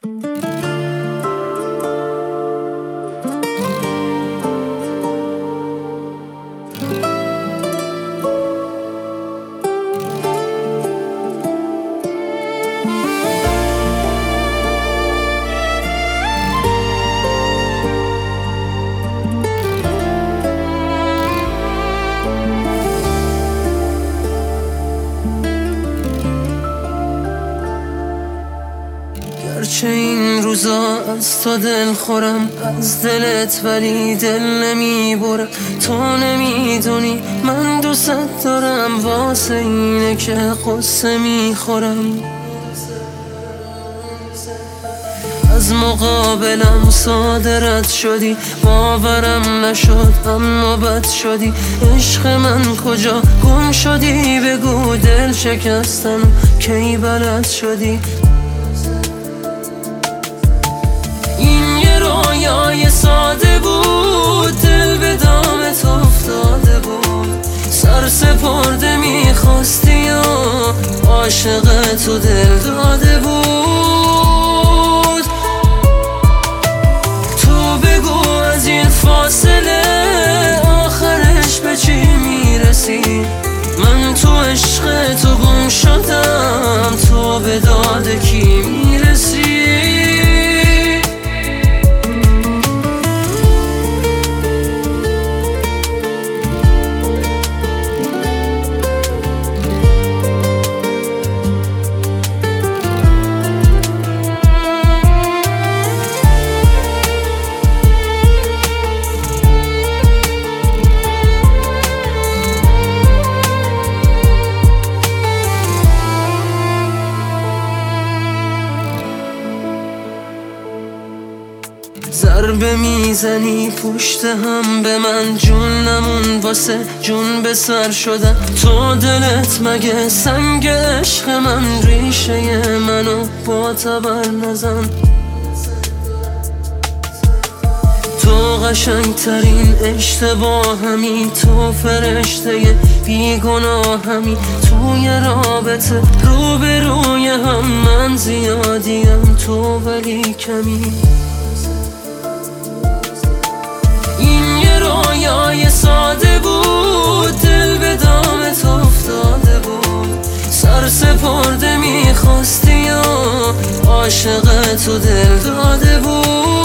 گرچه این روزا از تو دل خورم، از دلت ولی دل نمیبرم. تو نمیدونی من دوست دارم، واسه اینه که قصه میخورم. از مقابلم صادرت شدی، باورم نشد اما بد شدی. عشق من کجا گم شدی؟ بگو دل شکستن کی بلد شدی؟ این یه رویای ساده بود، دل به دامت افتاده بود. سر سپرده میخواستی و عاشق تو دل داده بود. تو بگو از این فاصله آخرش به چی میرسی؟ من تو عشق تو گم شدم، تو به داد کی میرسی؟ ضربه میزنی پشت هم به من، جون نمون واسه جون به سر شدم. تو دلت مگه سنگ عشق من؟ ریشه منو با تبر نزن. تو قشنگ ترین اشتباهمی، تو فرشته بیگناهمی. توی رابطه رو به روی هم من زیادیم، تو ولی کمی. رویای ساده بود، دل به دامت افتاده بود. سر سپرده میخواستی و عاشق تو دل داده بود.